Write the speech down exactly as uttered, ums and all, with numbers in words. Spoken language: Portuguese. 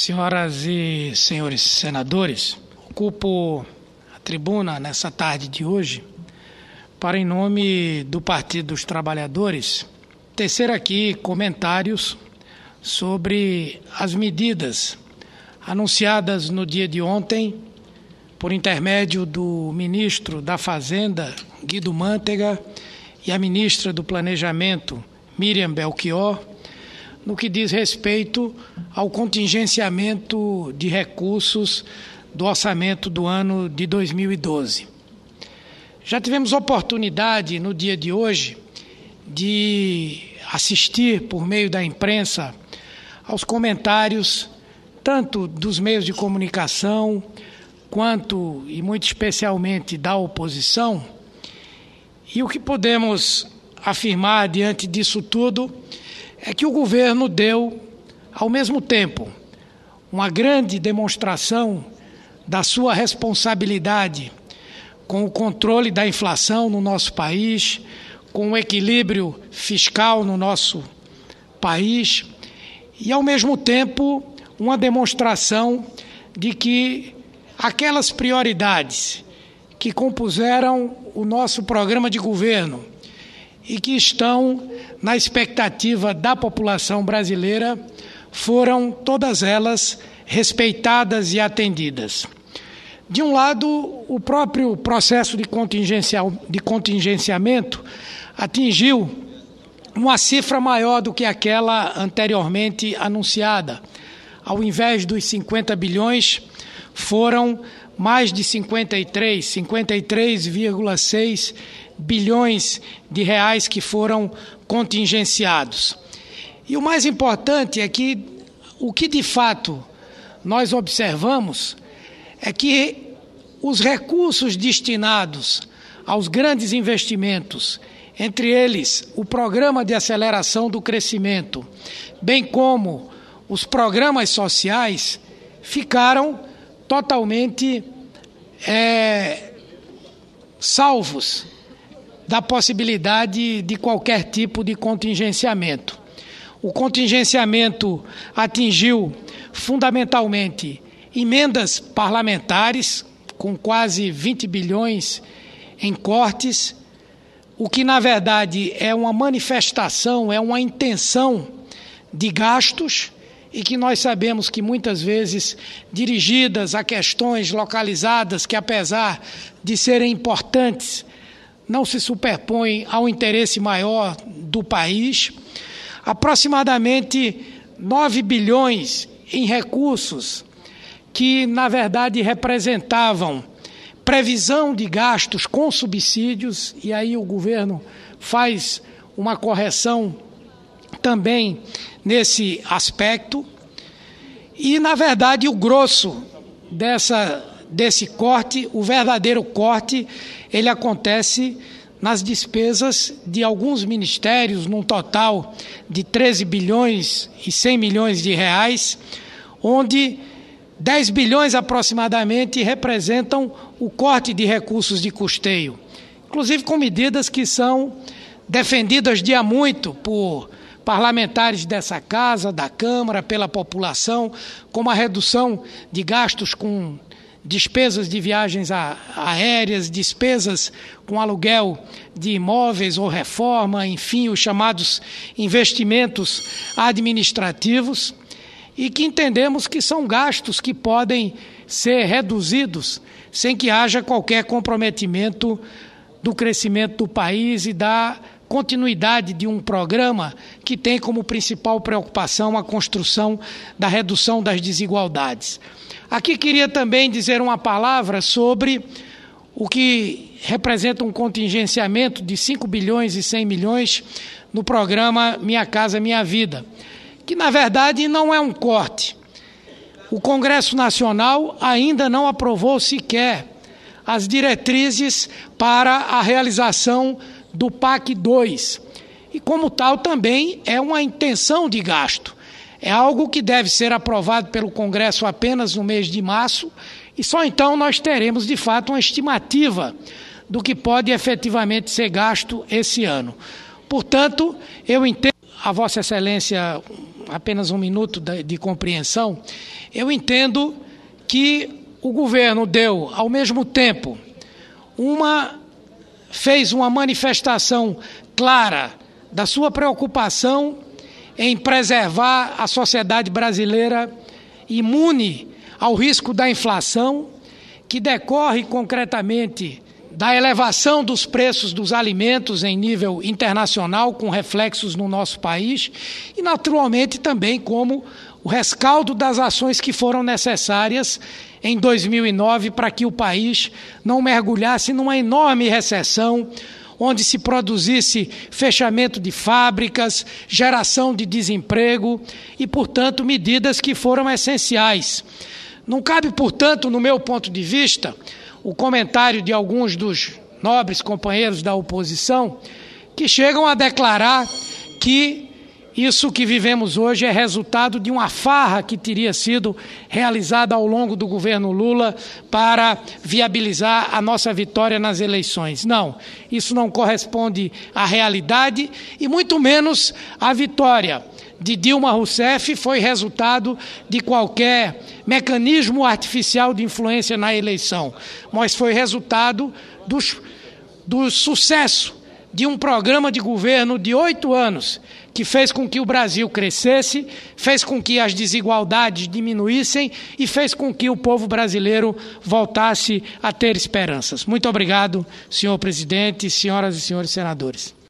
Senhoras e senhores senadores, ocupo a tribuna nessa tarde de hoje para, em nome do Partido dos Trabalhadores, tecer aqui comentários sobre as medidas anunciadas no dia de ontem por intermédio do ministro da Fazenda, Guido Mantega, e a ministra do Planejamento, Miriam Belchior, no que diz respeito ao contingenciamento de recursos do orçamento do ano de dois mil e doze. Já tivemos oportunidade, no dia de hoje, de assistir, por meio da imprensa, aos comentários tanto dos meios de comunicação, quanto, e muito especialmente, da oposição. E o que podemos afirmar diante disso tudo é que o governo deu, ao mesmo tempo, uma grande demonstração da sua responsabilidade com o controle da inflação no nosso país, com o equilíbrio fiscal no nosso país e, ao mesmo tempo, uma demonstração de que aquelas prioridades que compuseram o nosso programa de governo e que estão na expectativa da população brasileira foram todas elas respeitadas e atendidas. De um lado, o próprio processo de, contingencial, de contingenciamento atingiu uma cifra maior do que aquela anteriormente anunciada. Ao invés dos cinquenta bilhões, foram mais de cinquenta e três, cinquenta e três vírgula seis bilhões de reais que foram contingenciados. E o mais importante é que o que de fato nós observamos é que os recursos destinados aos grandes investimentos, entre eles o Programa de Aceleração do Crescimento, bem como os programas sociais, ficaram totalmente é, salvos da possibilidade de qualquer tipo de contingenciamento. O contingenciamento atingiu fundamentalmente emendas parlamentares, com quase vinte bilhões em cortes, o que na verdade é uma manifestação, é uma intenção de gastos, e que nós sabemos que muitas vezes dirigidas a questões localizadas que, apesar de serem importantes, não se superpõem ao interesse maior do país. Aproximadamente nove bilhões em recursos que, na verdade, representavam previsão de gastos com subsídios, e aí o governo faz uma correção também nesse aspecto. E, na verdade, o grosso dessa, desse corte, o verdadeiro corte, ele acontece nas despesas de alguns ministérios, num total de treze bilhões e cem milhões de reais, onde dez bilhões aproximadamente representam o corte de recursos de custeio, inclusive com medidas que são defendidas de há muito por parlamentares dessa casa, da Câmara, pela população, como a redução de gastos com despesas de viagens aéreas, despesas com aluguel de imóveis ou reforma, enfim, os chamados investimentos administrativos, e que entendemos que são gastos que podem ser reduzidos sem que haja qualquer comprometimento do crescimento do país e da continuidade de um programa que tem como principal preocupação a construção da redução das desigualdades. Aqui queria também dizer uma palavra sobre o que representa um contingenciamento de cinco bilhões e cem milhões no programa Minha Casa Minha Vida, que na verdade não é um corte. O Congresso Nacional ainda não aprovou sequer as diretrizes para a realização do P A C dois, e como tal também é uma intenção de gasto. É algo que deve ser aprovado pelo Congresso apenas no mês de março, e só então nós teremos de fato uma estimativa do que pode efetivamente ser gasto esse ano. Portanto, eu entendo a Vossa Excelência apenas um minuto de, de compreensão, eu entendo que o governo deu, ao mesmo tempo, uma, fez uma manifestação clara da sua preocupação em preservar a sociedade brasileira imune ao risco da inflação, que decorre concretamente da elevação dos preços dos alimentos em nível internacional, com reflexos no nosso país, e naturalmente também como o rescaldo das ações que foram necessárias em dois mil e nove para que o país não mergulhasse numa enorme recessão, onde se produzisse fechamento de fábricas, geração de desemprego e, portanto, medidas que foram essenciais. Não cabe, portanto, no meu ponto de vista, o comentário de alguns dos nobres companheiros da oposição que chegam a declarar que isso que vivemos hoje é resultado de uma farra que teria sido realizada ao longo do governo Lula para viabilizar a nossa vitória nas eleições. Não, isso não corresponde à realidade e muito menos à vitória de Dilma Rousseff foi resultado de qualquer mecanismo artificial de influência na eleição, mas foi resultado dos, do sucesso de um programa de governo de oito anos que fez com que o Brasil crescesse, fez com que as desigualdades diminuíssem e fez com que o povo brasileiro voltasse a ter esperanças. Muito obrigado, senhor presidente, senhoras e senhores senadores.